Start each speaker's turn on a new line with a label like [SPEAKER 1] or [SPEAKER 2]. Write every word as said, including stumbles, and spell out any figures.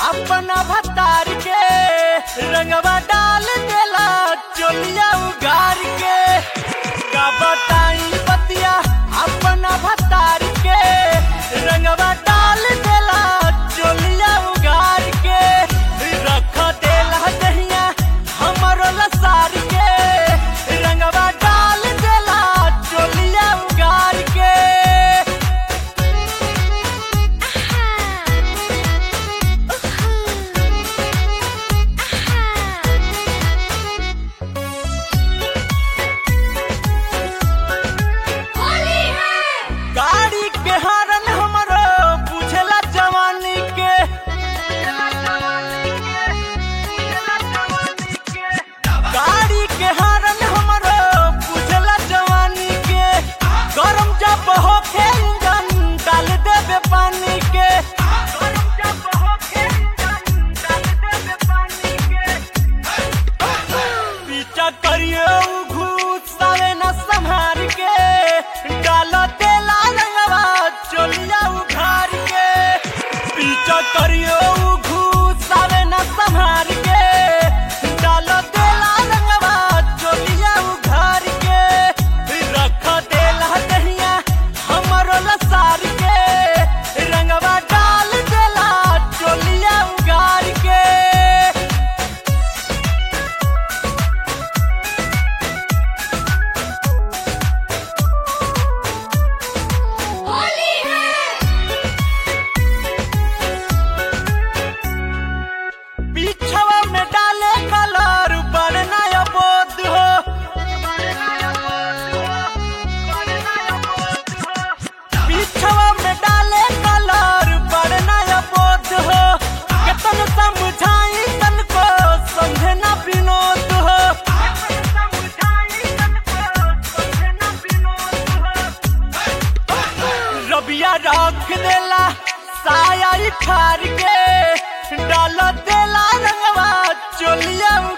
[SPEAKER 1] अपना भतार के रंगवा डाल देला चोलिया उगार के। का बताई बतिया अपना भतार के रंगवा डाल देला चोलिया उगार के। रख देला दहिया हमरो लसार के रंगवा डाल देला चोलिया उगार के। गाड़ी के हरन हमरो पूछला जवानी के। गाड़ी के हरन हमरो पूछला जवानी के। गरम जब होखे इंजन डाल देबे पानी के। गरम जब होखे इंजन डाल देबे पानी के। पीछा करियो घुसावे न संभार के डाल देला रंगवा चोलिया उघार के। पीछा करियो घुसावे न संभार के डाल देला रंगवा चोलिया उघार के। रख देला दहिया हमरो लसार के रंगवा डाल देला चोलिया उघार के। पीछवा में डाले कलर बढ़ना बोध हो। पीछवा में डाले कलर बढ़ना बोध हो। केतन समझाई तन को समझे ना विनोद हो। रबिया रख देला साया खार के डाल देला रंगवा चोलिया